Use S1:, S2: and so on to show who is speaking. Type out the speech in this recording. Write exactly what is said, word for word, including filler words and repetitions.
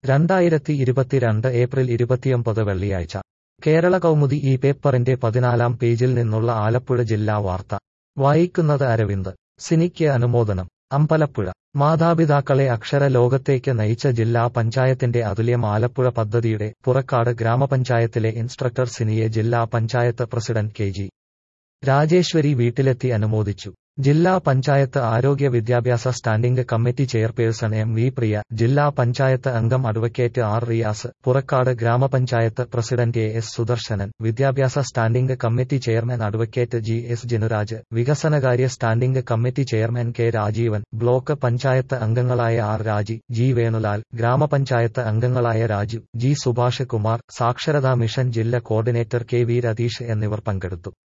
S1: രണ്ടായിരത്തി ഇരുപത്തിരണ്ട് ഏപ്രിൽ ഇരുപത്തിയൊമ്പത് വെള്ളിയാഴ്ച കേരള കൗമുദി ഈ പേപ്പറിന്റെ പതിനാലാം പേജിൽ നിന്നുള്ള ആലപ്പുഴ ജില്ലാ വാർത്ത വായിക്കുന്നത് അരവിന്ദ്. സിനിക്ക് അനുമോദനം. അമ്പലപ്പുഴ. മാതാപിതാക്കളെ അക്ഷര ലോകത്തേക്ക് നയിച്ച ജില്ലാ പഞ്ചായത്തിന്റെ അതുല്യം ആലപ്പുഴ പദ്ധതിയുടെ പുറക്കാട് ഗ്രാമപഞ്ചായത്തിലെ ഇൻസ്ട്രക്ടർ സിനിയെ ജില്ലാ panchayat president K G Rajeswari വീട്ടിലെത്തി അനുമോദിച്ചു. ജില്ലാ പഞ്ചായത്ത് ആരോഗ്യ വിദ്യാഭ്യാസ standing committee chairperson M V Priya, ജില്ലാ പഞ്ചായത്ത് അംഗം അഡ്വക്കേറ്റ് ആർ റിയാസ്, പുറക്കാട് ഗ്രാമപഞ്ചായത്ത് പ്രസിഡന്റ് എ എസ് സുദർശനൻ, വിദ്യാഭ്യാസ standing committee chairman advocate G S Jinuraj, വികസനകാര്യ standing committee chairman K Rajeevan, block panchayat അംഗങ്ങളായ ആർ രാജി, ജി വേണുലാൽ, ഗ്രാമപഞ്ചായത്ത് അംഗങ്ങളായ രാജു, ജി സുഭാഷ് കുമാർ, സാക്ഷരതാ മിഷൻ ജില്ലാ കോർഡിനേറ്റർ കെ വി രതീഷ് എന്നിവർ പങ്കെടുത്തു.